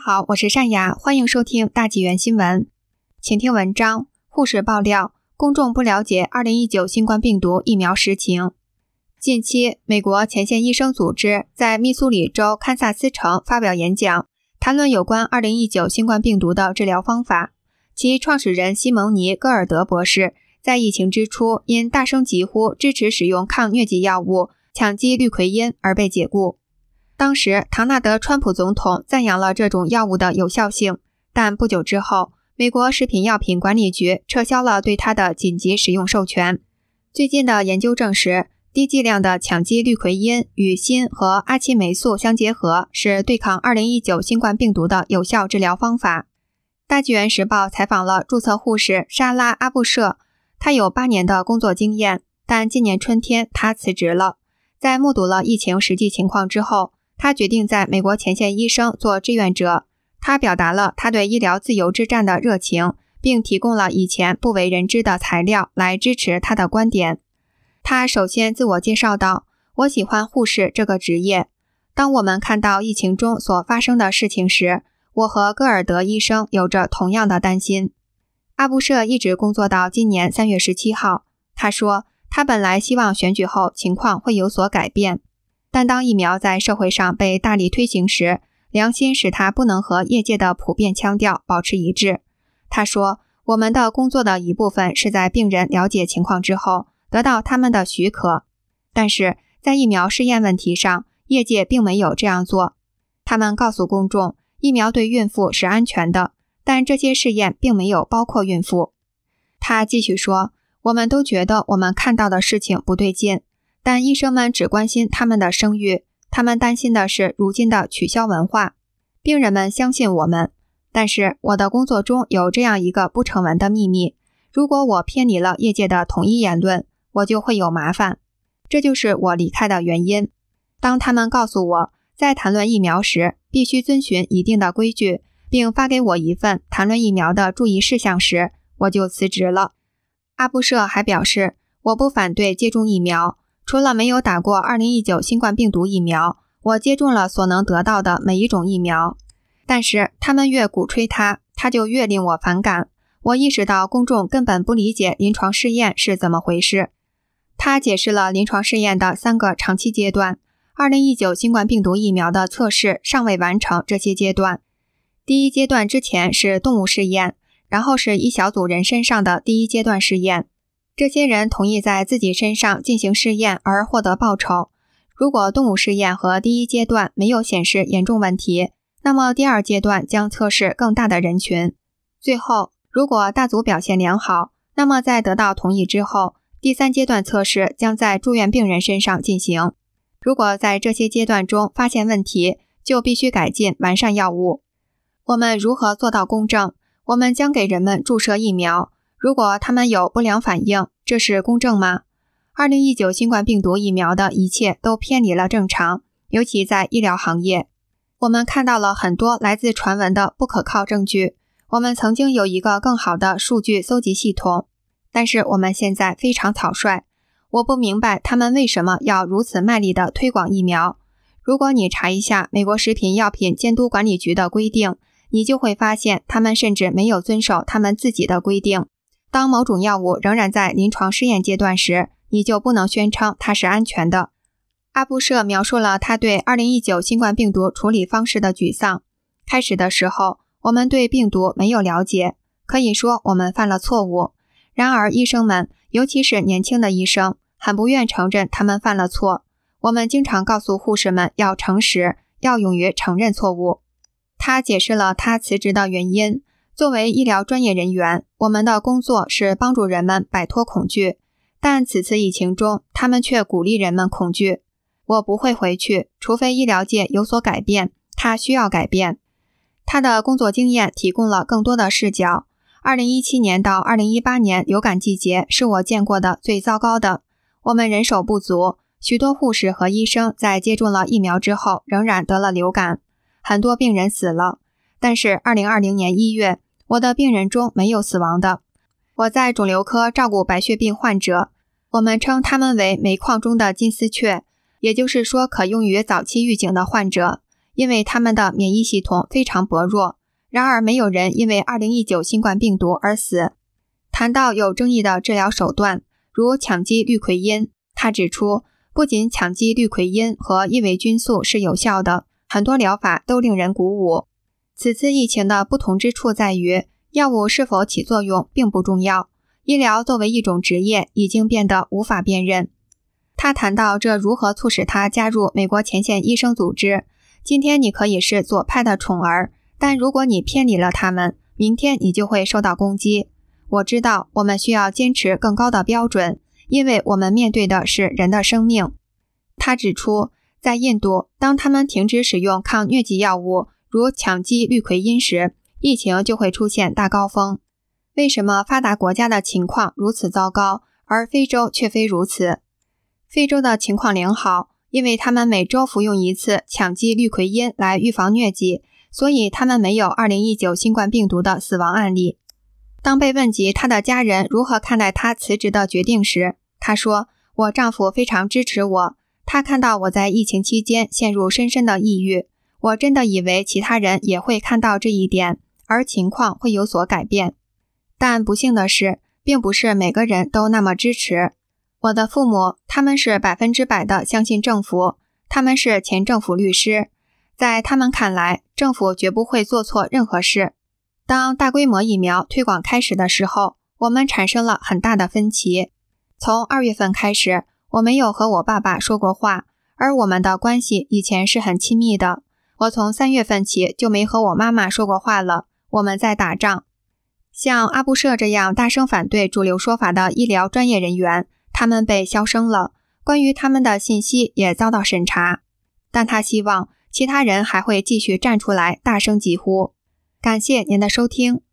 好，我是善雅，欢迎收听大纪元新闻。请听文章：护士爆料，公众不了解2019新冠病毒疫苗实情。近期，美国前线医生组织在密苏里州堪萨斯城发表演讲，谈论有关2019新冠病毒的治疗方法。其创始人西蒙尼·戈尔德博士在疫情之初因大声疾呼支持使用抗疟疾药物羟基氯喹因而被解雇。当时，唐纳德·川普总统赞扬了这种药物的有效性，但不久之后，美国食品药品管理局撤销了对它的紧急使用授权。最近的研究证实，低剂量的羟基氯喹因与锌和阿奇霉素相结合，是对抗2019新冠病毒的有效治疗方法。大纪元时报采访了注册护士莎拉·阿布舍，她有8年的工作经验，但今年春天她辞职了。在目睹了疫情实际情况之后，他决定在美国前线医生做志愿者，他表达了他对医疗自由之战的热情，并提供了以前不为人知的材料来支持他的观点。他首先自我介绍道：“我喜欢护士这个职业。当我们看到疫情中所发生的事情时，我和戈尔德医生有着同样的担心。”阿布舍一直工作到今年3月17号。他说，他本来希望选举后情况会有所改变。但当疫苗在社会上被大力推行时，良心使他不能和业界的普遍腔调保持一致。他说，我们的工作的一部分是在病人了解情况之后，得到他们的许可。但是在疫苗试验问题上，业界并没有这样做。他们告诉公众，疫苗对孕妇是安全的，但这些试验并没有包括孕妇。他继续说，我们都觉得我们看到的事情不对劲。但医生们只关心他们的声誉，他们担心的是如今的取消文化。病人们相信我们，但是我的工作中有这样一个不成文的秘密，如果我偏离了业界的统一言论，我就会有麻烦。这就是我离开的原因。当他们告诉我，在谈论疫苗时必须遵循一定的规矩，并发给我一份谈论疫苗的注意事项时，我就辞职了。阿布舍还表示，我不反对接种疫苗，除了没有打过2019新冠病毒疫苗，我接种了所能得到的每一种疫苗。但是他们越鼓吹它就越令我反感。我意识到公众根本不理解临床试验是怎么回事。他解释了临床试验的3个长期阶段，2019新冠病毒疫苗的测试尚未完成这些阶段。第一阶段之前是动物试验，然后是一小组人身上的第一阶段试验。这些人同意在自己身上进行试验而获得报酬。如果动物试验和第一阶段没有显示严重问题，那么第2阶段将测试更大的人群。最后，如果大组表现良好，那么在得到同意之后，第3阶段测试将在住院病人身上进行。如果在这些阶段中发现问题，就必须改进完善药物。我们如何做到公正？我们将给人们注射疫苗。如果他们有不良反应，这是公正吗？2019新冠病毒疫苗的一切都偏离了正常，尤其在医疗行业。我们看到了很多来自传闻的不可靠证据。我们曾经有一个更好的数据搜集系统，但是我们现在非常草率。我不明白他们为什么要如此卖力地推广疫苗。如果你查一下美国食品药品监督管理局的规定，你就会发现他们甚至没有遵守他们自己的规定。当某种药物仍然在临床试验阶段时，你就不能宣称它是安全的。阿布舍描述了他对2019新冠病毒处理方式的沮丧。开始的时候，我们对病毒没有了解，可以说我们犯了错误。然而医生们，尤其是年轻的医生，很不愿承认他们犯了错。我们经常告诉护士们要诚实，要勇于承认错误。他解释了他辞职的原因。作为医疗专业人员，我们的工作是帮助人们摆脱恐惧，但此次疫情中，他们却鼓励人们恐惧。我不会回去，除非医疗界有所改变，它需要改变。他的工作经验提供了更多的视角。2017年到2018年流感季节是我见过的最糟糕的。我们人手不足，许多护士和医生在接种了疫苗之后仍然得了流感，很多病人死了。但是2020年1月，我的病人中没有死亡的。我在肿瘤科照顾白血病患者，我们称他们为煤矿中的金丝雀，也就是说可用于早期预警的患者。 因为他们的免疫系统非常薄弱。然而没有人因为2019新冠病毒而死。谈到有争议的治疗手段，如羟基氯喹因，他指出，不仅羟基氯喹因和伊维菌素是有效的，很多疗法都令人鼓舞。此次疫情的不同之处在于，药物是否起作用并不重要，医疗作为一种职业已经变得无法辨认。他谈到这如何促使他加入美国前线医生组织。今天你可以是左派的宠儿，但如果你偏离了他们，明天你就会受到攻击。我知道我们需要坚持更高的标准，因为我们面对的是人的生命。他指出，在印度，当他们停止使用抗疟疾药物，如羟基氯喹因时，疫情就会出现大高峰。为什么发达国家的情况如此糟糕，而非洲却非如此？非洲的情况良好，因为他们每周服用一次羟基氯喹因来预防疟疾，所以他们没有2019新冠病毒的死亡案例。当被问及他的家人如何看待他辞职的决定时，他说，我丈夫非常支持我，他看到我在疫情期间陷入深深的抑郁，我真的以为其他人也会看到这一点，而情况会有所改变。但不幸的是，并不是每个人都那么支持。我的父母，他们是100%的相信政府，他们是前政府律师，在他们看来，政府绝不会做错任何事。当大规模疫苗推广开始的时候，我们产生了很大的分歧。从2月份开始，我没有和我爸爸说过话，而我们的关系以前是很亲密的。我从3月份起就没和我妈妈说过话了，我们在打仗。像阿布舍这样大声反对主流说法的医疗专业人员，他们被销声了，关于他们的信息也遭到审查。但他希望其他人还会继续站出来大声疾呼。感谢您的收听。